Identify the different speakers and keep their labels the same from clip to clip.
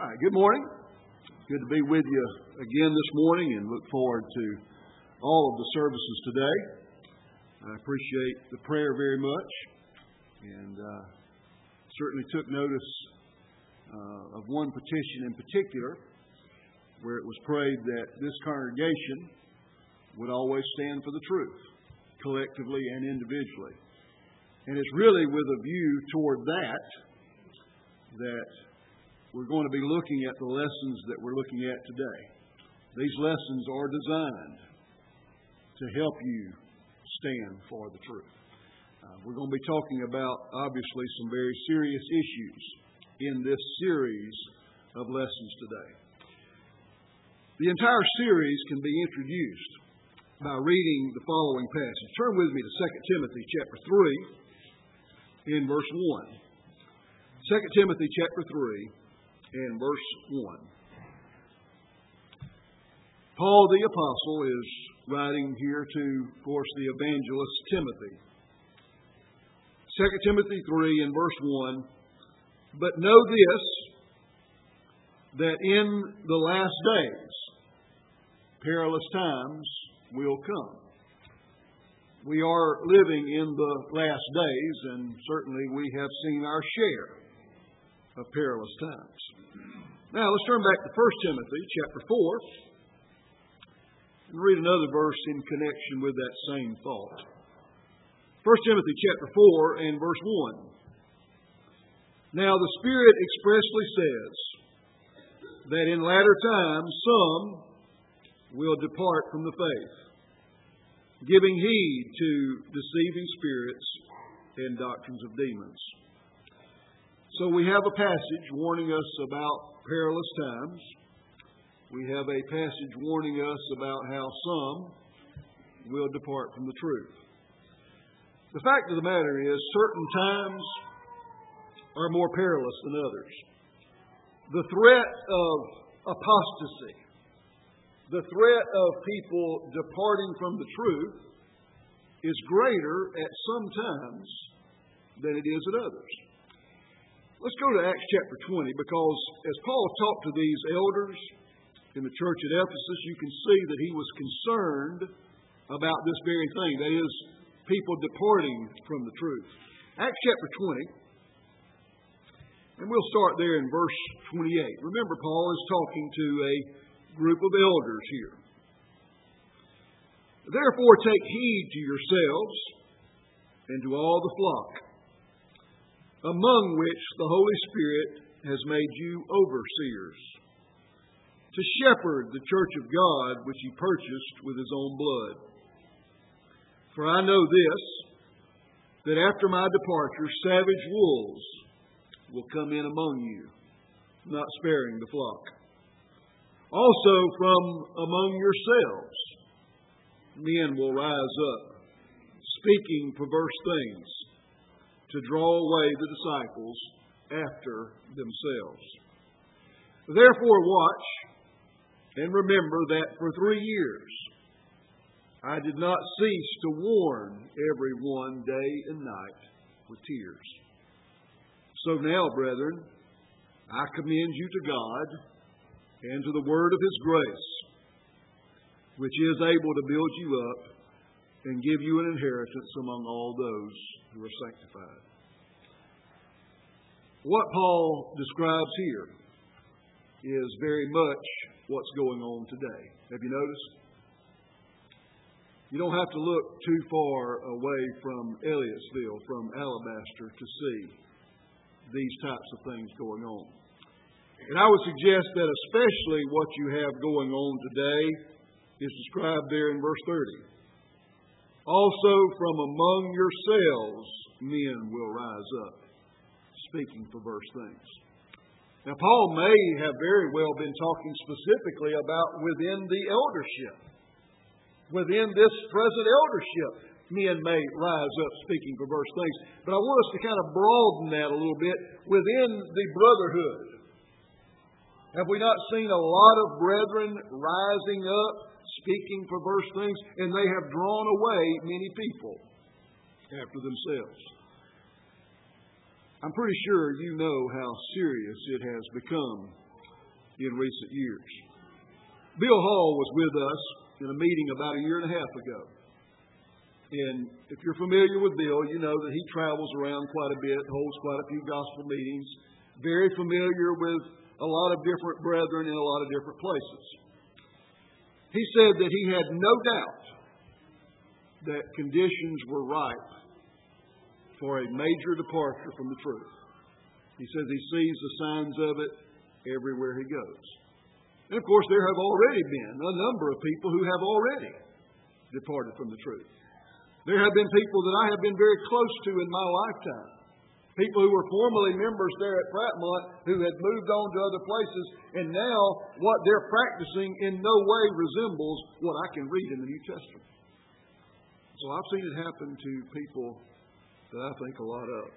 Speaker 1: All right, good morning. Good to be with you again this morning and look forward to all of the services today. I appreciate the prayer very much and certainly took notice of one petition in particular where it was prayed that this congregation would always stand for the truth, collectively and individually. And it's really with a view toward that we're going to be looking at the lessons that we're looking at today. These lessons are designed to help you stand for the truth. We're going to be talking about, obviously, some very serious issues in this series of lessons today. The entire series can be introduced by reading the following passage. Turn with me to 2 Timothy chapter 3 in verse 1. 2 Timothy chapter 3 and verse 1. Paul the Apostle is writing here to, of course, the evangelist Timothy. 2 Timothy 3 and verse 1. But know this, that in the last days perilous times will come. We are living in the last days, and certainly we have seen our share of perilous times. Now, let's turn back to 1 Timothy chapter 4 and read another verse in connection with that same thought. 1 Timothy chapter 4 and verse 1. Now, the Spirit expressly says that in latter times some will depart from the faith, giving heed to deceiving spirits and doctrines of demons. So we have a passage warning us about perilous times. We have a passage warning us about how some will depart from the truth. The fact of the matter is, certain times are more perilous than others. The threat of apostasy, the threat of people departing from the truth is greater at some times than it is at others. Let's go to Acts chapter 20, because as Paul talked to these elders in the church at Ephesus, you can see that he was concerned about this very thing, that is, people departing from the truth. Acts chapter 20, and we'll start there in verse 28. Remember, Paul is talking to a group of elders here. Therefore take heed to yourselves and to all the flock, among which the Holy Spirit has made you overseers, to shepherd the church of God which He purchased with His own blood. For I know this, that after my departure savage wolves will come in among you, not sparing the flock. Also from among yourselves men will rise up, speaking perverse things, to draw away the disciples after themselves. Therefore watch and remember that for 3 years I did not cease to warn everyone day and night with tears. So now, brethren, I commend you to God and to the word of His grace, which is able to build you up and give you an inheritance among all those who are sanctified. What Paul describes here is very much what's going on today. Have you noticed? You don't have to look too far away from Elliottsville, from Alabaster, to see these types of things going on. And I would suggest that especially what you have going on today is described there in verse 30. Also from among yourselves men will rise up, speaking perverse things. Now, Paul may have very well been talking specifically about within the eldership. Within this present eldership, men may rise up speaking perverse things. But I want us to kind of broaden that a little bit. Within the brotherhood, have we not seen a lot of brethren rising up, speaking perverse things, and they have drawn away many people after themselves? I'm pretty sure you know how serious it has become in recent years. Bill Hall was with us in a meeting about a year and a half ago. And if you're familiar with Bill, you know that he travels around quite a bit, holds quite a few gospel meetings, very familiar with a lot of different brethren in a lot of different places. He said that he had no doubt that conditions were ripe for a major departure from the truth. He says he sees the signs of it everywhere he goes. And of course, there have already been a number of people who have already departed from the truth. There have been people that I have been very close to in my lifetime. People who were formerly members there at Prattmont who had moved on to other places, and now what they're practicing in no way resembles what I can read in the New Testament. So I've seen it happen to people that I think a lot of.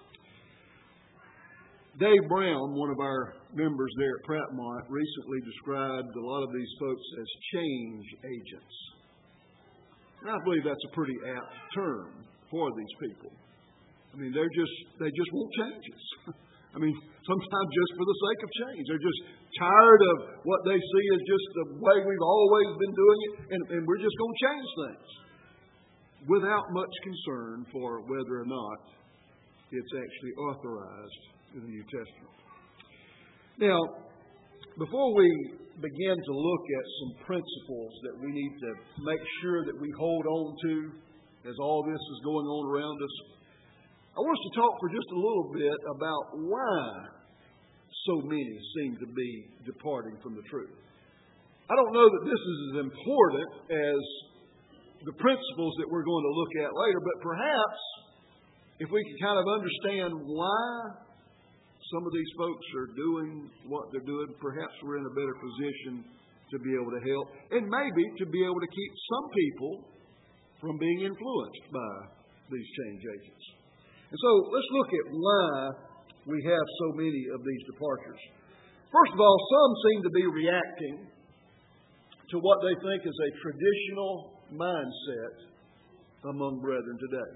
Speaker 1: Dave Brown, one of our members there at Prattmont, recently described a lot of these folks as change agents. And I believe that's a pretty apt term for these people. I mean, they just want changes. I mean, sometimes just for the sake of change. They're just tired of what they see as just the way we've always been doing it, and we're just going to change things without much concern for whether or not it's actually authorized in the New Testament. Now, before we begin to look at some principles that we need to make sure that we hold on to as all this is going on around us, I want us to talk for just a little bit about why so many seem to be departing from the truth. I don't know that this is as important as the principles that we're going to look at later, but perhaps if we can kind of understand why some of these folks are doing what they're doing, perhaps we're in a better position to be able to help, and maybe to be able to keep some people from being influenced by these change agents. And so let's look at why we have so many of these departures. First of all, some seem to be reacting to what they think is a traditional mindset among brethren today.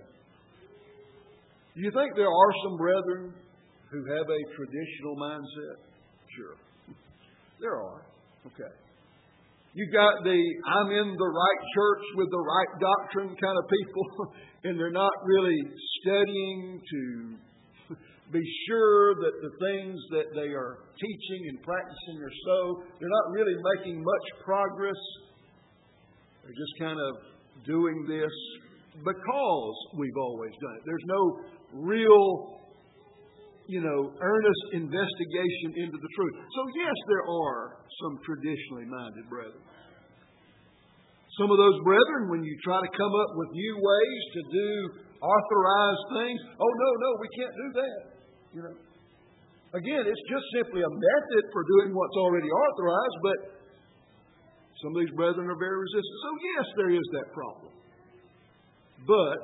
Speaker 1: Do you think there are some brethren who have a traditional mindset? Sure. There are. Okay. You've got the I'm in the right church with the right doctrine kind of people, and they're not really studying to be sure that the things that they are teaching and practicing are so. They're not really making much progress. They're just kind of doing this because we've always done it. There's no real, earnest investigation into the truth. So yes, there are some traditionally minded brethren. Some of those brethren, when you try to come up with new ways to do authorized things, oh no, we can't do that. Again, it's just simply a method for doing what's already authorized, but some of these brethren are very resistant. So yes, there is that problem. But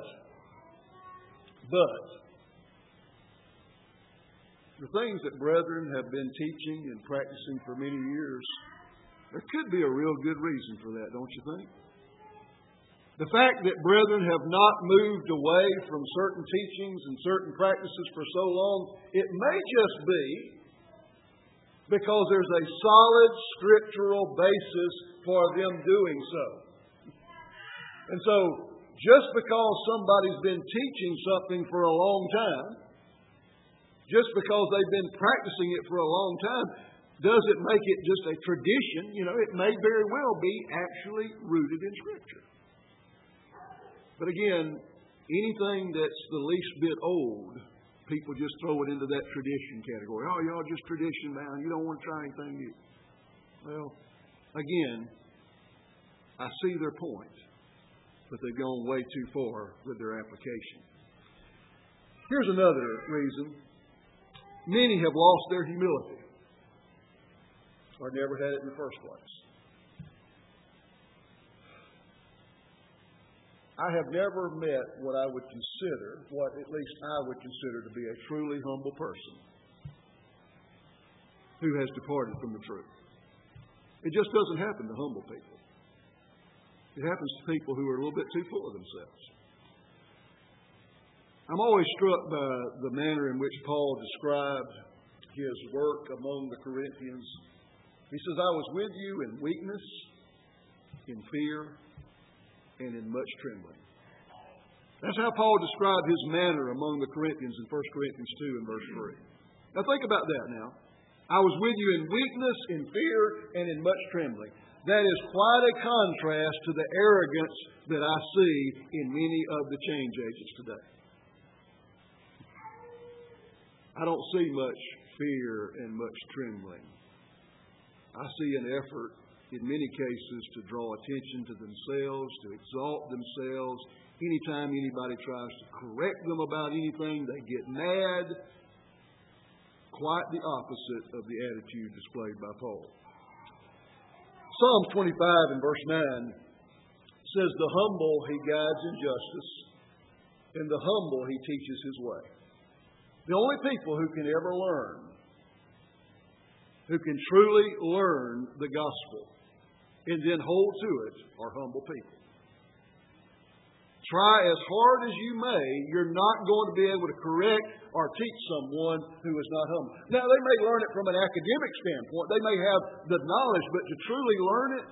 Speaker 1: the things that brethren have been teaching and practicing for many years, there could be a real good reason for that, don't you think? The fact that brethren have not moved away from certain teachings and certain practices for so long, it may just be because there's a solid scriptural basis for them doing so. And so, just because somebody's been teaching something for a long time, just because they've been practicing it for a long time, doesn't make it just a tradition. It may very well be actually rooted in Scripture. But again, anything that's the least bit old, people just throw it into that tradition category. Oh, y'all just tradition, man. You don't want to try anything new. Well, again, I see their point, but they've gone way too far with their application. Here's another reason. Many have lost their humility or never had it in the first place. I have never met what at least I would consider to be a truly humble person who has departed from the truth. It just doesn't happen to humble people. It happens to people who are a little bit too full of themselves. I'm always struck by the manner in which Paul described his work among the Corinthians He says, I was with you in weakness, in fear, and in much trembling. That's how Paul described his manner among the Corinthians in 1 Corinthians 2 and verse 3. Now think about that now. I was with you in weakness, in fear, and in much trembling. That is quite a contrast to the arrogance that I see in many of the change agents today. I don't see much fear and much trembling. I see an effort in many cases to draw attention to themselves, to exalt themselves. Anytime anybody tries to correct them about anything, they get mad. Quite the opposite of the attitude displayed by Paul. Psalm 25 and verse 9 says, the humble he guides in justice, and the humble he teaches his way. The only people who can ever learn, who can truly learn the gospel and then hold to it, are humble people. Try as hard as you may, you're not going to be able to correct or teach someone who is not humble. Now, they may learn it from an academic standpoint. They may have the knowledge, but to truly learn it,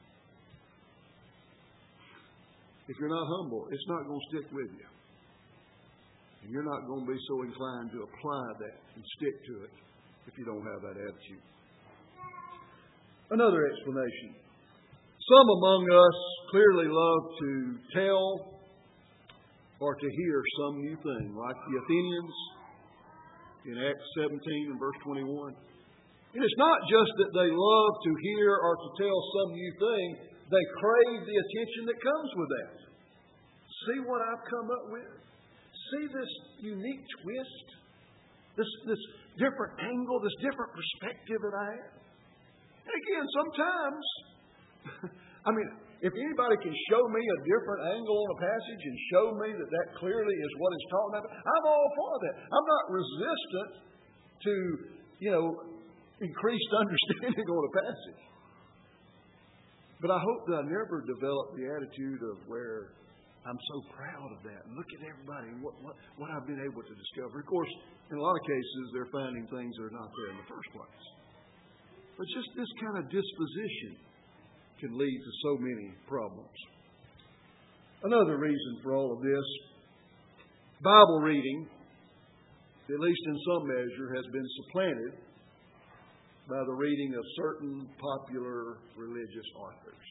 Speaker 1: if you're not humble, it's not going to stick with you. And you're not going to be so inclined to apply that and stick to it if you don't have that attitude. Another explanation. Some among us clearly love to tell or to hear some new thing, like the Athenians in Acts 17 and verse 21. And it's not just that they love to hear or to tell some new thing, they crave the attention that comes with that. See what I've come up with? See this unique twist? This different angle, this different perspective that I have? And again, sometimes, if anybody can show me a different angle on a passage and show me that clearly is what it's talking about, I'm all for that. I'm not resistant to, increased understanding on a passage. But I hope that I never develop the attitude of where I'm so proud of that. And look at everybody and what I've been able to discover. Of course, in a lot of cases, they're finding things that are not there in the first place. But just this kind of disposition can lead to so many problems. Another reason for all of this, Bible reading, at least in some measure, has been supplanted by the reading of certain popular religious authors.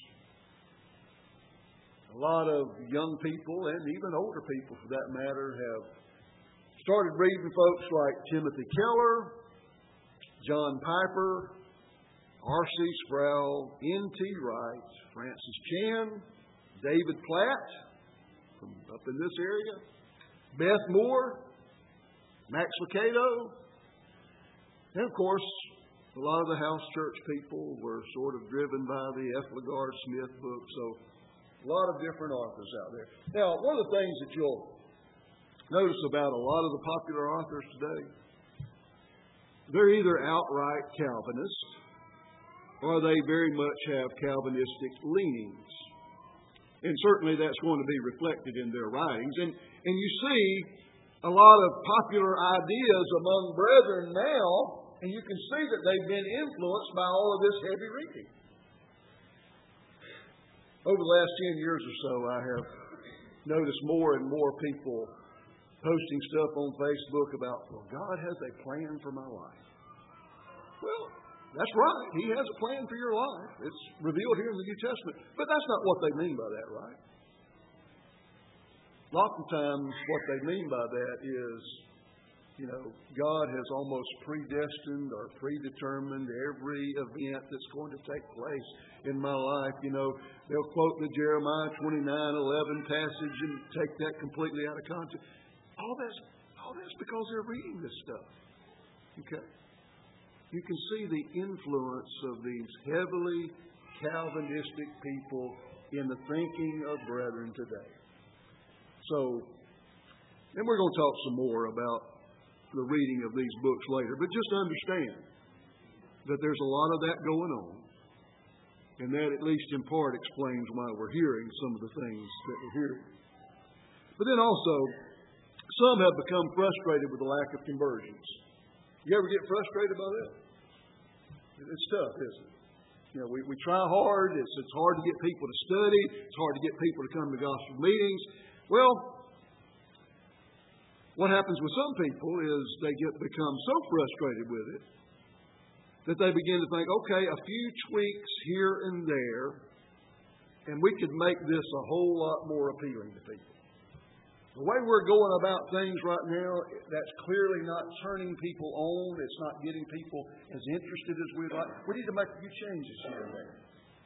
Speaker 1: A lot of young people, and even older people for that matter, have started reading folks like Timothy Keller, John Piper, R.C. Sproul, N.T. Wright, Francis Chan, David Platt from up in this area, Beth Moore, Max Lucado, and of course, a lot of the house church people were sort of driven by the F. LaGard Smith book, so a lot of different authors out there. Now, one of the things that you'll notice about a lot of the popular authors today, they're either outright Calvinist or they very much have Calvinistic leanings. And certainly that's going to be reflected in their writings. And you see a lot of popular ideas among brethren now, and you can see that they've been influenced by all of this heavy reading. Over the last 10 years or so, I have noticed more and more people posting stuff on Facebook about, well, God has a plan for my life. Well, that's right. He has a plan for your life. It's revealed here in the New Testament. But that's not what they mean by that, right? Oftentimes, what they mean by that is, God has almost predestined or predetermined every event that's going to take place in my life. They'll quote the Jeremiah 29:11 passage and take that completely out of context. All that's because they're reading this stuff. Okay? You can see the influence of these heavily Calvinistic people in the thinking of brethren today. So, then we're going to talk some more about the reading of these books later. But just understand that there's a lot of that going on. And that, at least in part, explains why we're hearing some of the things that we're hearing. But then also, some have become frustrated with the lack of conversions. You ever get frustrated by that? It's tough, isn't it? We try hard. It's hard to get people to study. It's hard to get people to come to gospel meetings. Well, what happens with some people is they become so frustrated with it that they begin to think, okay, a few tweaks here and there, and we could make this a whole lot more appealing to people. The way we're going about things right now, that's clearly not turning people on. It's not getting people as interested as we'd like. We need to make a few changes here and there.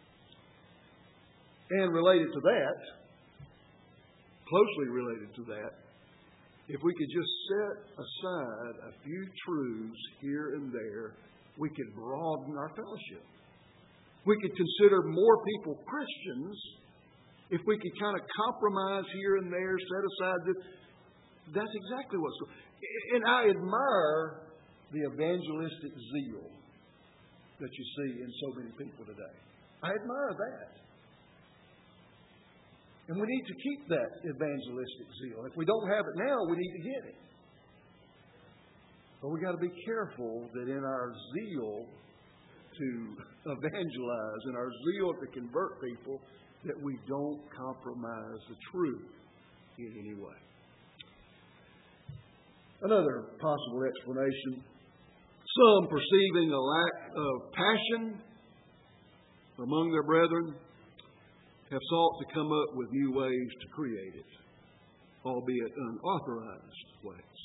Speaker 1: And related to that, closely related to that, if we could just set aside a few truths here and there, we could broaden our fellowship. We could consider more people Christians if we could kind of compromise here and there, set aside this. That's exactly what's going on. And I admire the evangelistic zeal that you see in so many people today. I admire that. And we need to keep that evangelistic zeal. If we don't have it now, we need to get it. But we've got to be careful that in our zeal to evangelize, in our zeal to convert people, that we don't compromise the truth in any way. Another possible explanation, some perceiving a lack of passion among their brethren have sought to come up with new ways to create it, albeit unauthorized ways.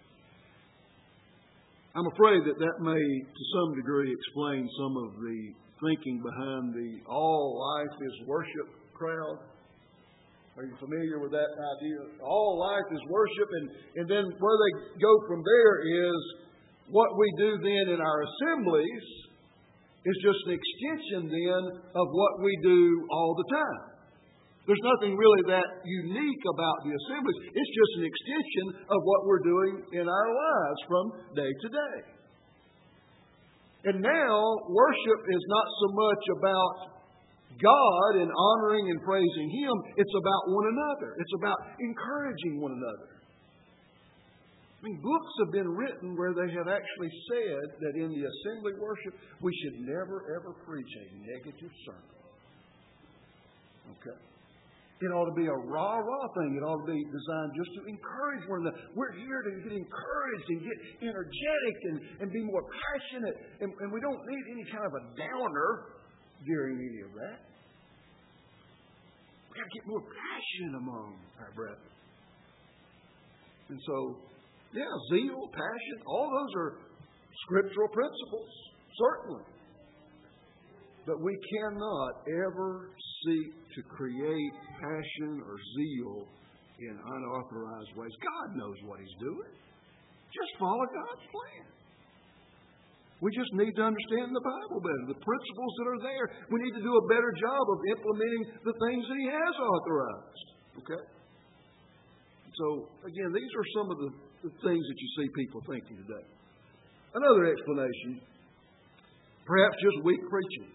Speaker 1: I'm afraid that may, to some degree, explain some of the thinking behind the all life is worship crowd. Are you familiar with that idea? All life is worship, and then where they go from there is what we do then in our assemblies is just an extension then of what we do all the time. There's nothing really that unique about the assemblies. It's just an extension of what we're doing in our lives from day to day. And now, worship is not so much about God and honoring and praising Him. It's about one another. It's about encouraging one another. I mean, books have been written where they have actually said that in the assembly worship, we should never, ever preach a negative sermon. Okay. It ought to be a rah-rah thing. It ought to be designed just to encourage one another. We're here to get encouraged and get energetic and be more passionate. And we don't need any kind of a downer during any of that. We've got to get more passion among our brethren. And so, zeal, passion, all those are scriptural principles, certainly. But we cannot ever seek to create passion or zeal in unauthorized ways. God knows what He's doing. Just follow God's plan. We just need to understand the Bible better, the principles that are there. We need to do a better job of implementing the things that He has authorized. Okay? So, again, these are some of the things that you see people thinking today. Another explanation, perhaps just weak preaching.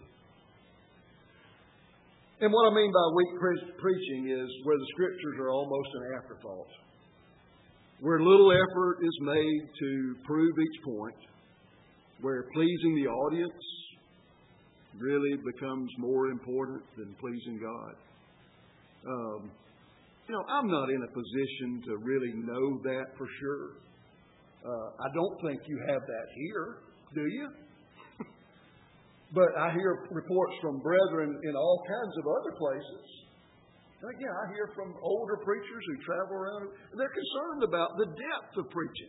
Speaker 1: And what I mean by weak preaching is where the Scriptures are almost an afterthought, where little effort is made to prove each point, where pleasing the audience really becomes more important than pleasing God. I'm not in a position to really know that for sure. I don't think you have that here, do you? But I hear reports from brethren in all kinds of other places. And again, I hear from older preachers who travel around. They're concerned about the depth of preaching.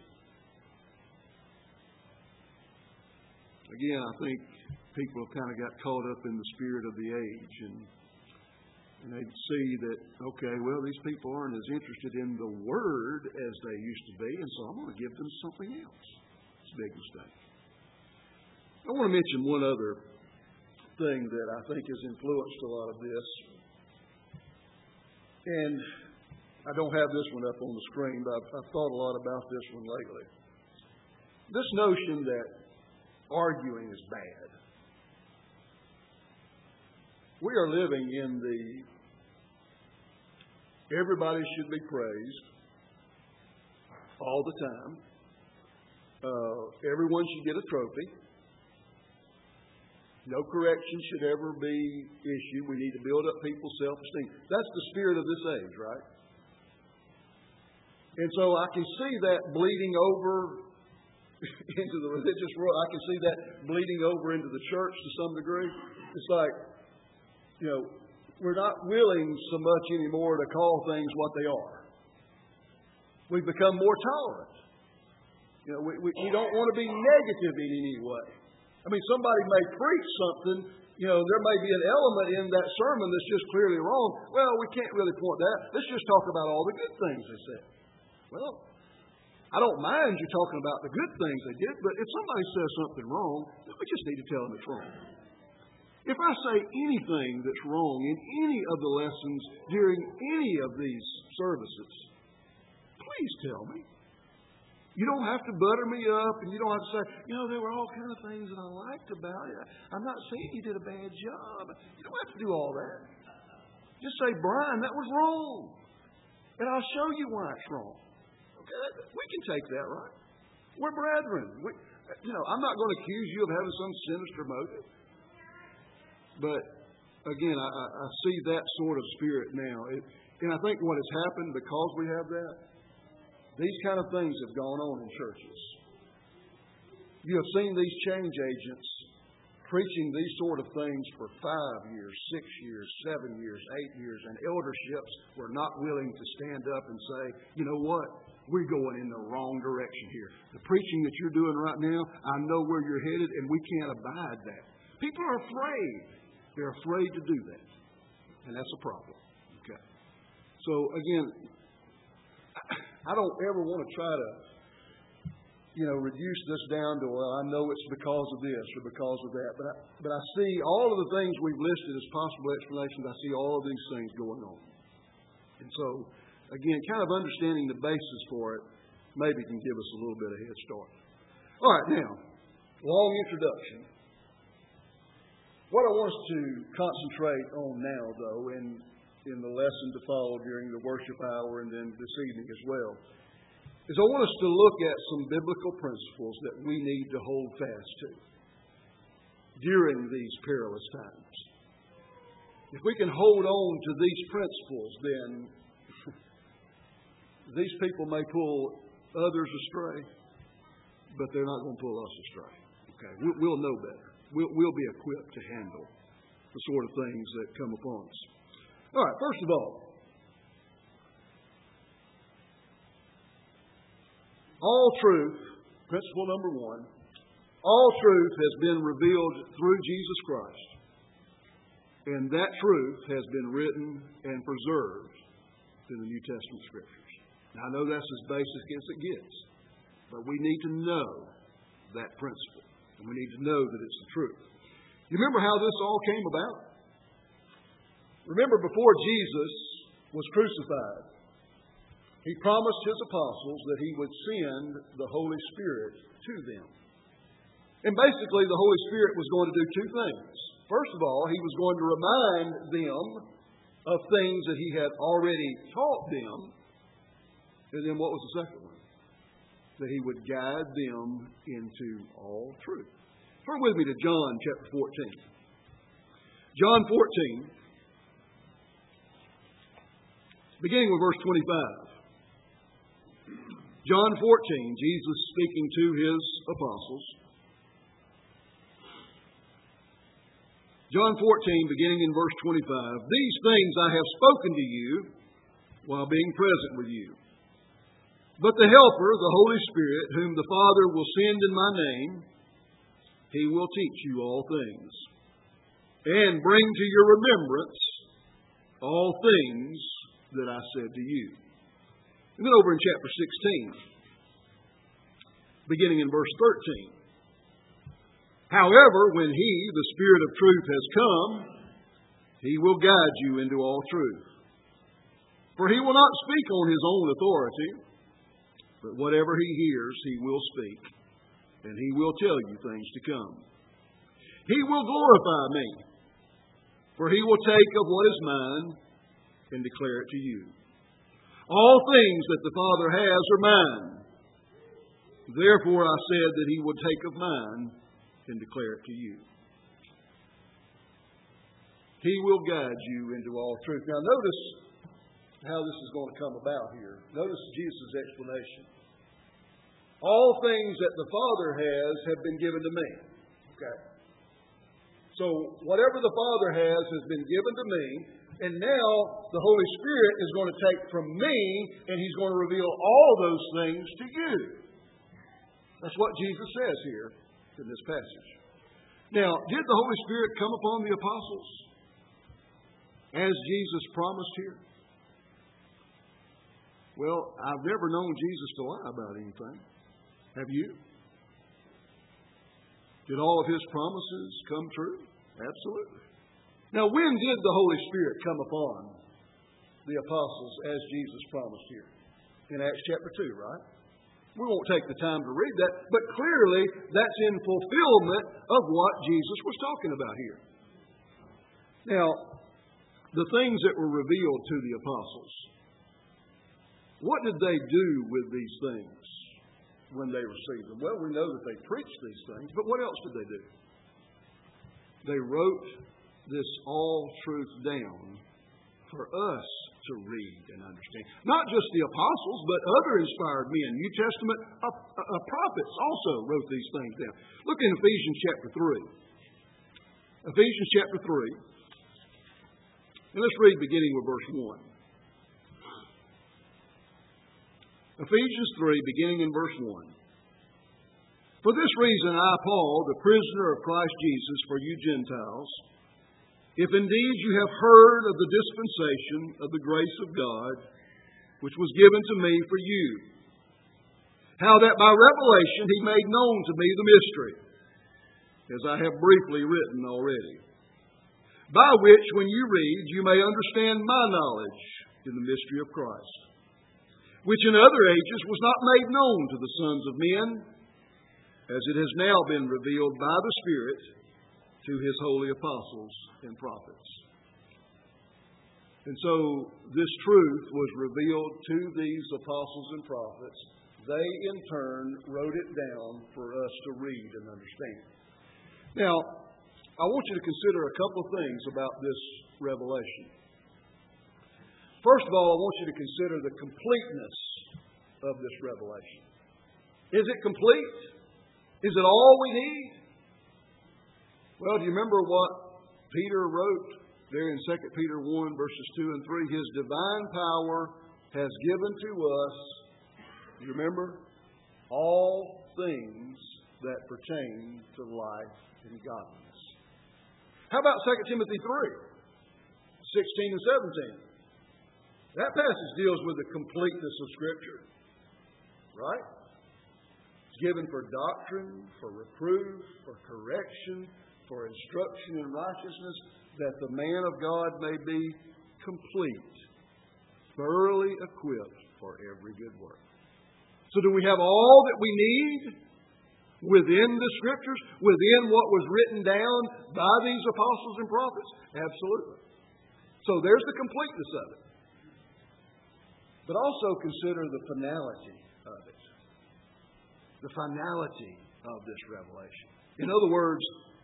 Speaker 1: Again, I think people have kind of got caught up in the spirit of the age. And they see that, okay, well, these people aren't as interested in the Word as they used to be, and so I'm going to give them something else. It's a big mistake. I want to mention one other thing that I think has influenced a lot of this. And I don't have this one up on the screen, but I've thought a lot about this one lately. This notion that arguing is bad. We are living in the everybody should be praised all the time. Everyone should get a trophy. No correction should ever be issued. We need to build up people's self-esteem. That's the spirit of this age, right? And so I can see that bleeding over into the religious world. I can see that bleeding over into the church to some degree. It's like, we're not willing so much anymore to call things what they are. We've become more tolerant. We don't want to be negative in any way. I mean, somebody may preach something, there may be an element in that sermon that's just clearly wrong. Well, we can't really point that. Let's just talk about all the good things they said. Well, I don't mind you talking about the good things they did, but if somebody says something wrong, we just need to tell them it's wrong. If I say anything that's wrong in any of the lessons during any of these services, please tell me. You don't have to butter me up, and you don't have to say, there were all kind of things that I liked about it. I'm not saying you did a bad job. You don't have to do all that. Just say, Brian, that was wrong. And I'll show you why it's wrong. Okay, we can take that, right? We're brethren. I'm not going to accuse you of having some sinister motive. But, again, I see that sort of spirit now. And I think what has happened because we have that, these kind of things have gone on in churches. You have seen these change agents preaching these sort of things for 5 years, 6 years, 7 years, 8 years, and elderships were not willing to stand up and say, you know what? We're going in the wrong direction here. The preaching that you're doing right now, I know where you're headed, and we can't abide that. People are afraid. They're afraid to do that. And that's a problem. Okay. So, again, I don't ever want to try to, reduce this down to, well, I know it's because of this or because of that. But I see all of the things we've listed as possible explanations. I see all of these things going on. And so, again, kind of understanding the basis for it maybe can give us a little bit of head start. All right, now, long introduction. What I want us to concentrate on now, though, in the lesson to follow during the worship hour and then this evening as well, is I want us to look at some biblical principles that we need to hold fast to during these perilous times. If we can hold on to these principles, then these people may pull others astray, but they're not going to pull us astray. Okay, we'll know better. We'll be equipped to handle the sort of things that come upon us. All right, first of all truth, principle number 1, all truth has been revealed through Jesus Christ. And that truth has been written and preserved in the New Testament Scriptures. Now, I know that's as basic as it gets, but we need to know that principle. And we need to know that it's the truth. You remember how this all came about? Remember, before Jesus was crucified, He promised His apostles that He would send the Holy Spirit to them. And basically, the Holy Spirit was going to do two things. First of all, He was going to remind them of things that He had already taught them. And then what was the second one? That He would guide them into all truth. Turn with me to John chapter 14. John 14, beginning with verse 25. John 14, Jesus speaking to His apostles. John 14, beginning in verse 25. These things I have spoken to you while being present with you. But the Helper, the Holy Spirit, whom the Father will send in my name, He will teach you all things, and bring to your remembrance all things that I said to you. And then over in chapter 16, beginning in verse 13. However, when He, the Spirit of truth, has come, He will guide you into all truth. For He will not speak on His own authority, but whatever He hears, He will speak, and He will tell you things to come. He will glorify me, for He will take of what is mine and declare it to you. All things that the Father has are mine. Therefore I said that He would take of mine and declare it to you. He will guide you into all truth. Now notice how this is going to come about here. Notice Jesus' explanation. All things that the Father has have been given to me. Okay. So whatever the Father has been given to me, and now the Holy Spirit is going to take from me and He's going to reveal all those things to you. That's what Jesus says here in this passage. Now, did the Holy Spirit come upon the apostles as Jesus promised here? Well, I've never known Jesus to lie about anything. Have you? Did all of His promises come true? Absolutely. Now, when did the Holy Spirit come upon the apostles as Jesus promised here? In Acts chapter 2, right? We won't take the time to read that, but clearly that's in fulfillment of what Jesus was talking about here. Now, the things that were revealed to the apostles, what did they do with these things when they received them? Well, we know that they preached these things, but what else did they do? They wrote this all truth down for us to read and understand. Not just the apostles, but other inspired men. New Testament prophets also wrote these things down. Look in Ephesians chapter 3. Ephesians chapter 3. And let's read beginning with verse 1. Ephesians 3, beginning in verse 1. For this reason I, Paul, the prisoner of Christ Jesus for you Gentiles, if indeed you have heard of the dispensation of the grace of God, which was given to me for you, how that by revelation He made known to me the mystery, as I have briefly written already, by which, when you read, you may understand my knowledge in the mystery of Christ, which in other ages was not made known to the sons of men, as it has now been revealed by the Spirit to His holy apostles and prophets. And so this truth was revealed to these apostles and prophets. They, in turn, wrote it down for us to read and understand. Now, I want you to consider a couple of things about this revelation. First of all, I want you to consider the completeness of this revelation. Is it complete? Is it all we need? Well, do you remember what Peter wrote there in 2 Peter 1, verses 2 and 3? His divine power has given to us, you remember, all things that pertain to life and godliness. How about 2 Timothy 3, 16 and 17? That passage deals with the completeness of Scripture. Right? It's given for doctrine, for reproof, for correction, for instruction in righteousness, that the man of God may be complete, thoroughly equipped for every good work. So do we have all that we need within the Scriptures, within what was written down by these apostles and prophets? Absolutely. So there's the completeness of it. But also consider the finality of it. The finality of this revelation. In other words,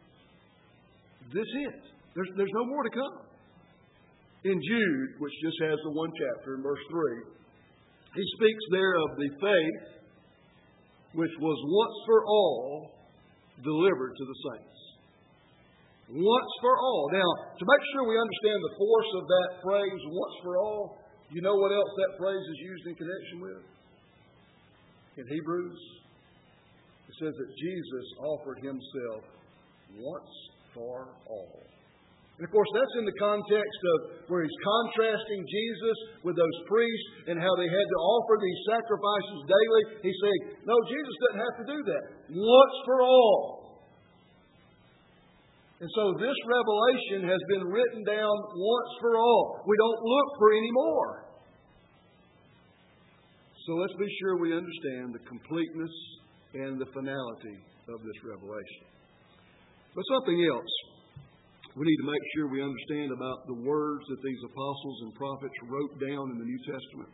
Speaker 1: this is. There's no more to come. In Jude, which just has the one chapter, in verse 3, he speaks there of the faith which was once for all delivered to the saints. Once for all. Now, to make sure we understand the force of that phrase, once for all, you know what else that phrase is used in connection with? In Hebrews, it says that Jesus offered Himself once for all. And of course, that's in the context of where He's contrasting Jesus with those priests and how they had to offer these sacrifices daily. He's saying, no, Jesus doesn't have to do that. Once for all. And so this revelation has been written down once for all. We don't look for any more. So let's be sure we understand the completeness and the finality of this revelation. But something else we need to make sure we understand about the words that these apostles and prophets wrote down in the New Testament.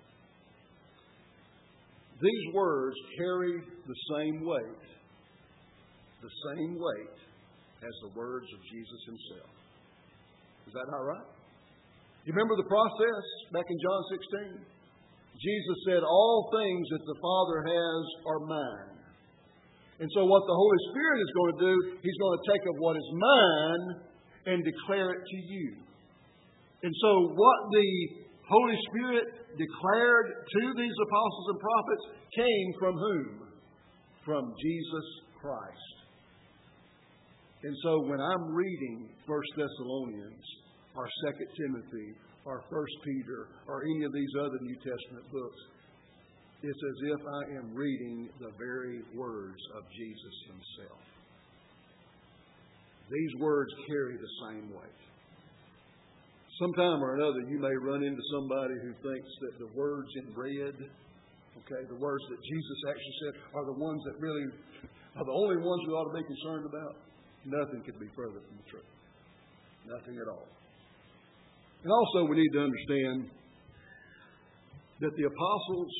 Speaker 1: These words carry the same weight as the words of Jesus Himself. Is that not right? You remember the process back in John 16? Jesus said, all things that the Father has are mine. And so what the Holy Spirit is going to do, He's going to take of what is mine and declare it to you. And so what the Holy Spirit declared to these apostles and prophets came from whom? From Jesus Christ. And so when I'm reading 1 Thessalonians or 2 Timothy or 1 Peter or any of these other New Testament books, it's as if I am reading the very words of Jesus Himself. These words carry the same weight. Sometime or another you may run into somebody who thinks that the words in red, the words that Jesus actually said are the ones that really are the only ones we ought to be concerned about. Nothing could be further from the truth. Nothing at all. And also we need to understand that the apostles,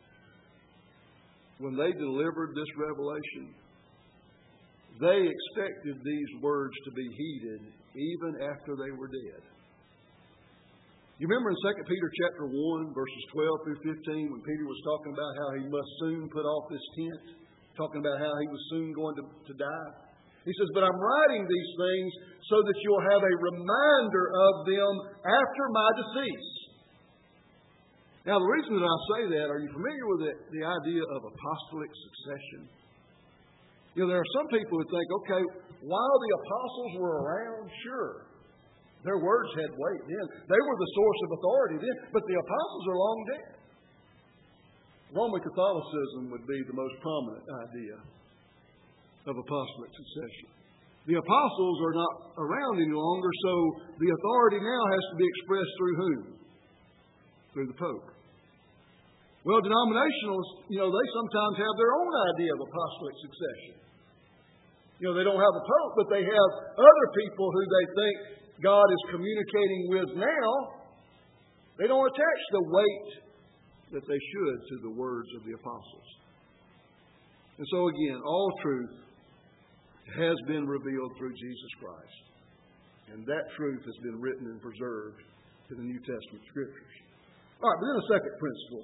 Speaker 1: when they delivered this revelation, they expected these words to be heeded even after they were dead. You remember in 2 Peter chapter 1, verses 12 through 15, when Peter was talking about how he must soon put off this tent, talking about how he was soon going to die. He says, but I'm writing these things so that you'll have a reminder of them after my decease. Now, the reason that I say that, are you familiar with the idea of apostolic succession? You know, there are some people who think, okay, while the apostles were around, sure, their words had weight then. They were the source of authority then, but the apostles are long dead. Roman Catholicism would be the most prominent idea of apostolic succession. The apostles are not around any longer, so the authority now has to be expressed through whom? Through the Pope. Well, denominationalists, they sometimes have their own idea of apostolic succession. They don't have a Pope, but they have other people who they think God is communicating with now. They don't attach the weight that they should to the words of the apostles. And so again, all truth has been revealed through Jesus Christ. And that truth has been written and preserved in the New Testament Scriptures. All right, but then a second principle.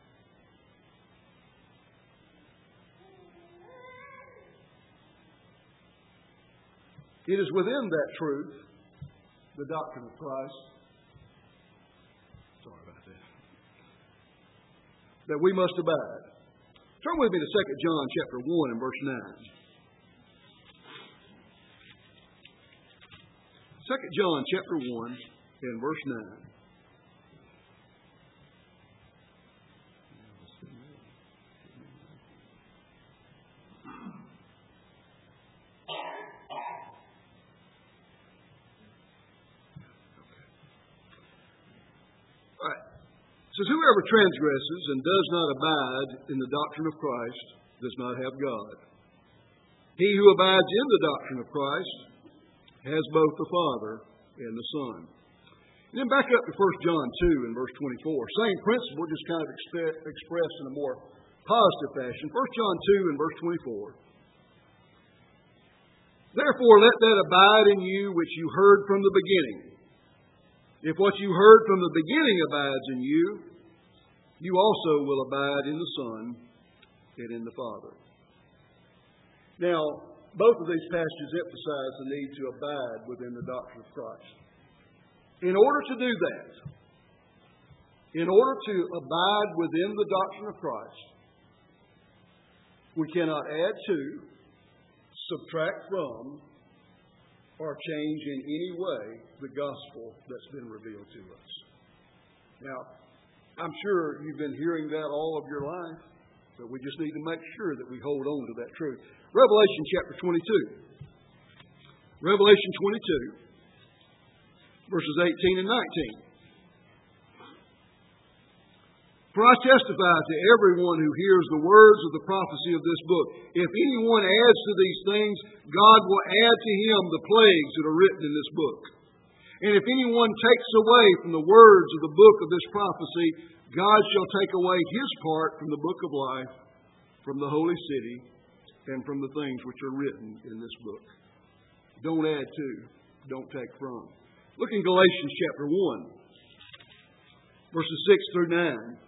Speaker 1: It is within that truth, the doctrine of Christ, that we must abide. Turn with me to 2 John chapter 1 and verse 9. 2 John chapter 1 and verse 9. It says, whoever transgresses and does not abide in the doctrine of Christ does not have God. He who abides in the doctrine of Christ has both the Father and the Son. And then back up to 1 John 2 and verse 24. Same principle, just kind of expressed in a more positive fashion. 1 John 2 and verse 24. Therefore, let that abide in you which you heard from the beginning. If what you heard from the beginning abides in you, you also will abide in the Son and in the Father. Now, both of these passages emphasize the need to abide within the doctrine of Christ. In order to do that, in order to abide within the doctrine of Christ, we cannot add to, subtract from, or change in any way the gospel that's been revealed to us. Now, I'm sure you've been hearing that all of your life, but we just need to make sure that we hold on to that truth. Revelation chapter 22. Revelation 22, verses 18 and 19. For I testify to everyone who hears the words of the prophecy of this book. If anyone adds to these things, God will add to him the plagues that are written in this book. And if anyone takes away from the words of the book of this prophecy, God shall take away his part from the book of life, from the holy city, and from the things which are written in this book. Don't add to, don't take from. Look in Galatians chapter 1, verses 6 through 9.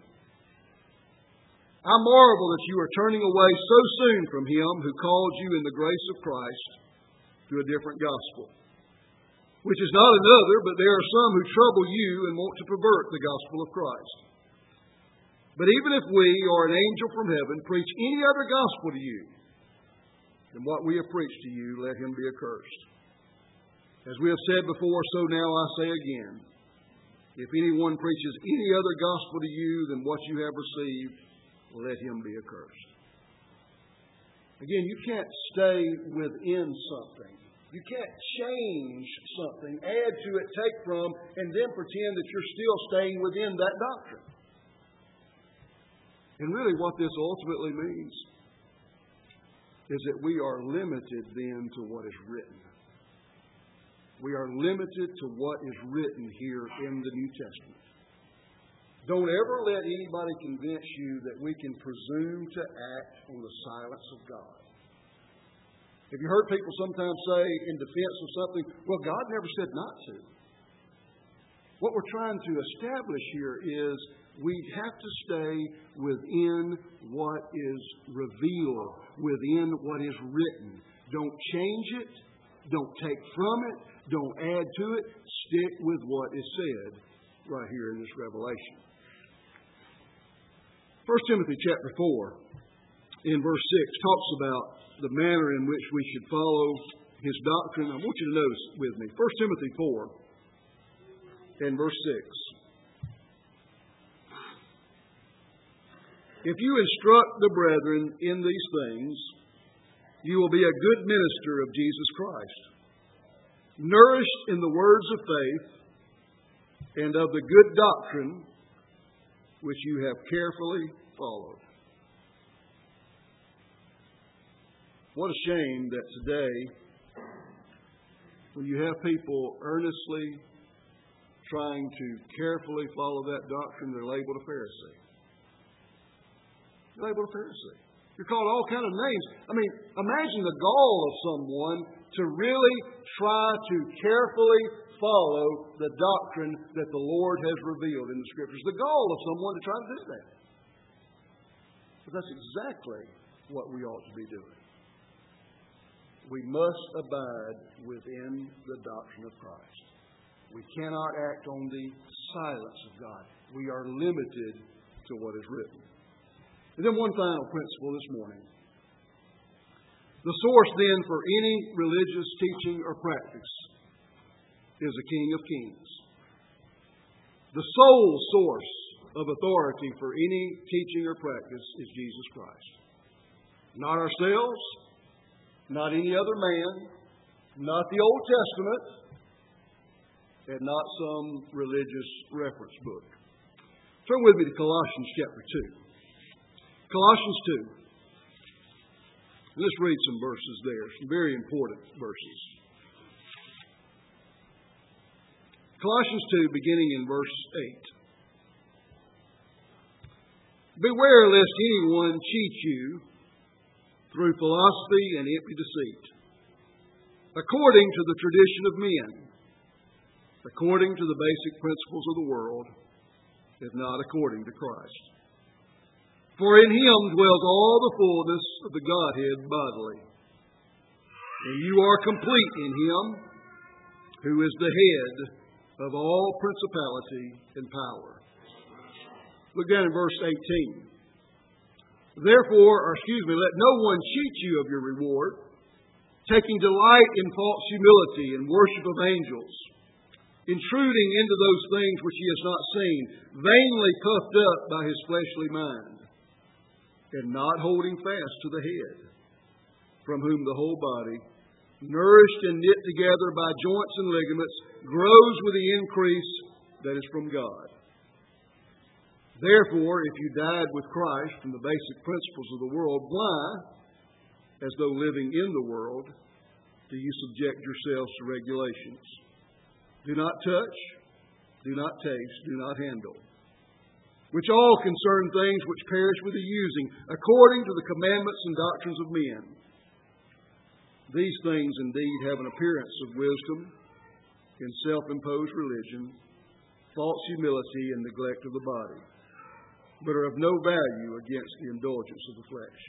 Speaker 1: I marvel that you are turning away so soon from Him who called you in the grace of Christ to a different gospel, which is not another, but there are some who trouble you and want to pervert the gospel of Christ. But even if we or an angel from heaven preach any other gospel to you than what we have preached to you, let him be accursed. As we have said before, so now I say again, if anyone preaches any other gospel to you than what you have received, let him be accursed. Again, you can't stay within something. You can't change something, add to it, take from, and then pretend that you're still staying within that doctrine. And really what this ultimately means is that we are limited then to what is written. We are limited to what is written here in the New Testament. Don't ever let anybody convince you that we can presume to act on the silence of God. Have you heard people sometimes say in defense of something, well, God never said not to. What we're trying to establish here is we have to stay within what is revealed, within what is written. Don't change it. Don't take from it. Don't add to it. Stick with what is said right here in this revelation. 1 Timothy chapter 4 in verse 6 talks about the manner in which we should follow His doctrine. I want you to notice with me. 1 Timothy 4 and verse 6. If you instruct the brethren in these things, you will be a good minister of Jesus Christ, nourished in the words of faith and of the good doctrine which you have carefully followed. What a shame that today, when you have people earnestly trying to carefully follow that doctrine, they're labeled a Pharisee. They're labeled a Pharisee. You're called all kinds of names. I mean, imagine the gall of someone to really try to carefully follow the doctrine that the Lord has revealed in the Scriptures. The gall of someone to try to do that. But that's exactly what we ought to be doing. We must abide within the doctrine of Christ. We cannot act on the silence of God. We are limited to what is written. And then one final principle this morning. The source then for any religious teaching or practice is the King of Kings. The sole source of authority for any teaching or practice is Jesus Christ. Not ourselves, not any other man, not the Old Testament, and not some religious reference book. Turn with me to Colossians chapter 2. Colossians 2. Let's read some verses there, some very important verses. Colossians 2, beginning in verse 8. Beware lest anyone cheat you through philosophy and empty deceit, according to the tradition of men, according to the basic principles of the world, if not according to Christ. For in Him dwells all the fullness of the Godhead bodily. And you are complete in Him, who is the head of all principality and power. Look down in verse 18. Let no one cheat you of your reward, taking delight in false humility and worship of angels, intruding into those things which he has not seen, vainly puffed up by his fleshly mind, and not holding fast to the head, from whom the whole body, nourished and knit together by joints and ligaments, grows with the increase that is from God. Therefore, if you died with Christ from the basic principles of the world, why, as though living in the world, do you subject yourselves to regulations? Do not touch, do not taste, do not handle, which all concern things which perish with the using, according to the commandments and doctrines of men. These things indeed have an appearance of wisdom in self-imposed religion, false humility, and neglect of the body, but are of no value against the indulgence of the flesh.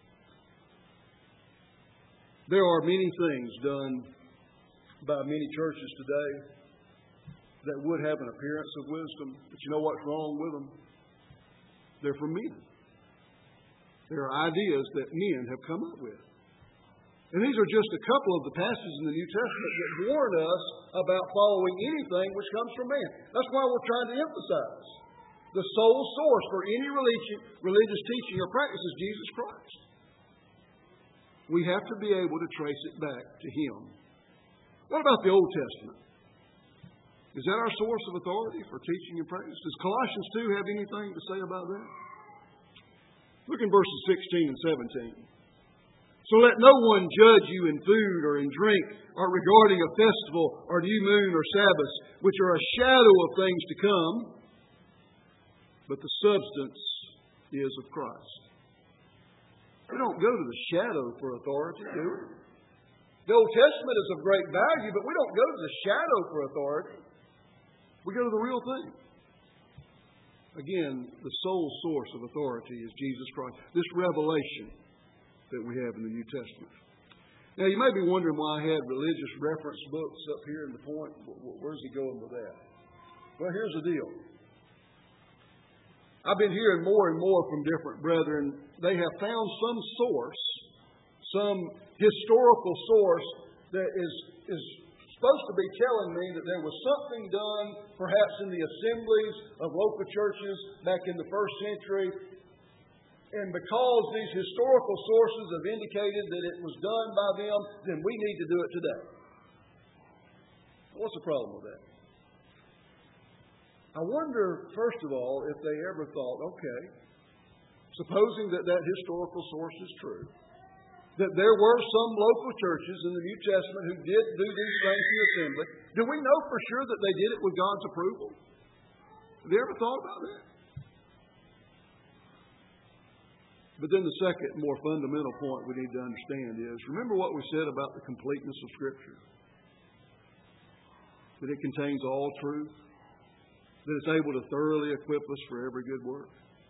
Speaker 1: There are many things done by many churches today that would have an appearance of wisdom, but you know what's wrong with them? They're from men. There are ideas that men have come up with. And these are just a couple of the passages in the New Testament that warn us about following anything which comes from man. That's why we're trying to emphasize the sole source for any religious teaching or practice is Jesus Christ. We have to be able to trace it back to Him. What about the Old Testament? Is that our source of authority for teaching and practice? Does Colossians 2 have anything to say about that? Look in verses 16 and 17. So let no one judge you in food or in drink or regarding a festival or new moon or Sabbath, which are a shadow of things to come, but the substance is of Christ. We don't go to the shadow for authority, do we? The Old Testament is of great value, but we don't go to the shadow for authority. We go to the real thing. Again, the sole source of authority is Jesus Christ. This revelation that we have in the New Testament. Now, you may be wondering why I had religious reference books up here in the point. Where's he going with that? Well, here's the deal. I've been hearing more and more from different brethren. They have found some source, some historical source that is supposed to be telling me that there was something done perhaps in the assemblies of local churches back in the first century. And because these historical sources have indicated that it was done by them, then we need to do it today. What's the problem with that? I wonder, first of all, if they ever thought, okay, supposing that historical source is true, that there were some local churches in the New Testament who did do these things in the assembly, do we know for sure that they did it with God's approval? Have you ever thought about that? But then the second, more fundamental point we need to understand is, remember what we said about the completeness of Scripture? That it contains all truth? That it's able to thoroughly equip us for every good work?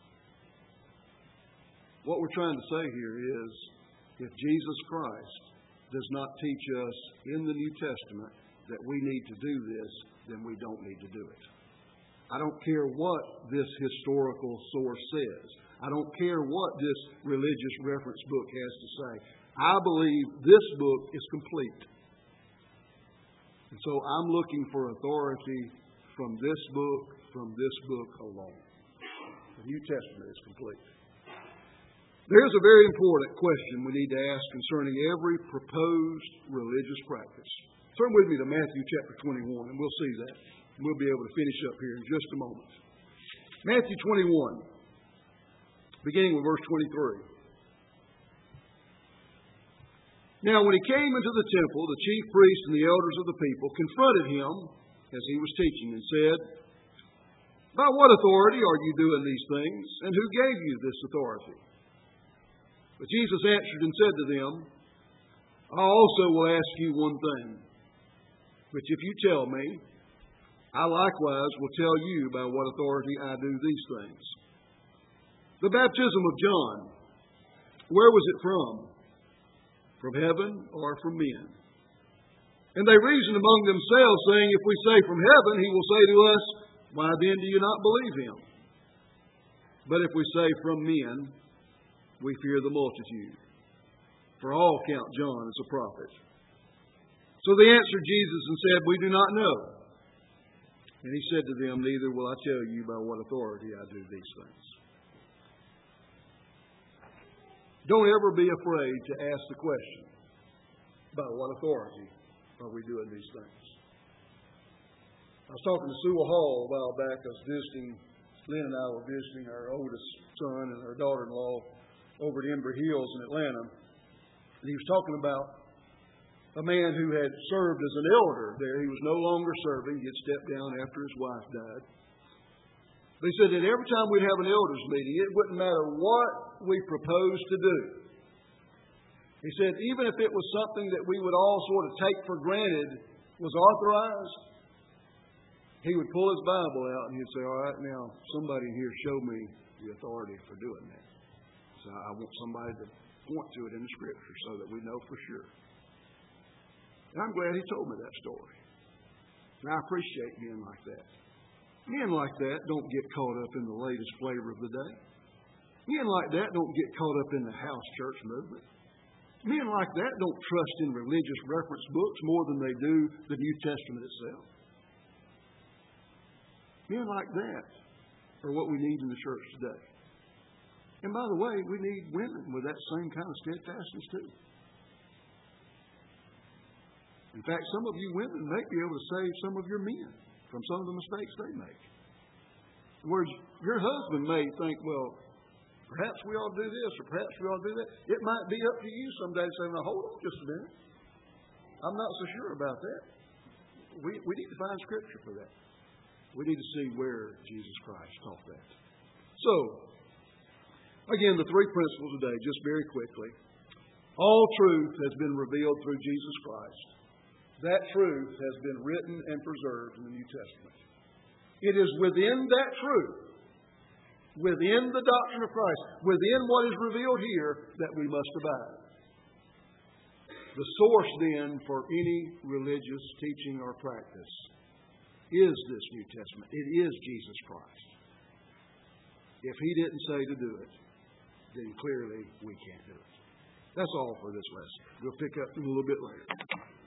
Speaker 1: What we're trying to say here is, if Jesus Christ does not teach us in the New Testament that we need to do this, then we don't need to do it. I don't care what this historical source says. I don't care what this religious reference book has to say. I believe this book is complete. And so I'm looking for authority from this book alone. The New Testament is complete. There's a very important question we need to ask concerning every proposed religious practice. Turn with me to Matthew chapter 21, and we'll see that. We'll be able to finish up here in just a moment. Matthew 21, beginning with verse 23. Now, when he came into the temple, the chief priests and the elders of the people confronted him as he was teaching and said, "By what authority are you doing these things, and who gave you this authority?" But Jesus answered and said to them, "I also will ask you one thing, which if you tell me, I likewise will tell you by what authority I do these things. The baptism of John, where was it from? From heaven or from men?" And they reasoned among themselves, saying, "If we say from heaven, he will say to us, why then do you not believe him? But if we say from men, we fear the multitude. For all count John as a prophet." So they answered Jesus and said, "We do not know." And he said to them, "Neither will I tell you by what authority I do these things." Don't ever be afraid to ask the question, by what authority are we doing these things? I was talking to Sewell Hall a while back. I was visiting, Lynn and I were visiting our oldest son and our daughter-in-law over at Embry Hills in Atlanta. And he was talking about a man who had served as an elder there. He was no longer serving. He had stepped down after his wife died. But he said that every time we'd have an elders meeting, it wouldn't matter what we proposed to do. He said even if it was something that we would all sort of take for granted was authorized, he would pull his Bible out and he'd say, all right, now somebody in here show me the authority for doing that. So I want somebody to point to it in the Scripture so that we know for sure. And I'm glad he told me that story. And I appreciate men like that. Men like that don't get caught up in the latest flavor of the day. Men like that don't get caught up in the house church movement. Men like that don't trust in religious reference books more than they do the New Testament itself. Men like that are what we need in the church today. And by the way, we need women with that same kind of steadfastness too. In fact, some of you women may be able to save some of your men from some of the mistakes they make. Whereas your husband may think, well, perhaps we ought to do this or perhaps we ought to do that. It might be up to you someday to say, now hold on just a minute. I'm not so sure about that. We need to find Scripture for that. We need to see where Jesus Christ taught that. So, again, the three principles today, just very quickly. All truth has been revealed through Jesus Christ. That truth has been written and preserved in the New Testament. It is within that truth, within the doctrine of Christ, within what is revealed here, that we must abide. The source then for any religious teaching or practice is this New Testament. It is Jesus Christ. If He didn't say to do it, then clearly we can't do it. That's all for this lesson. We'll pick up a little bit later.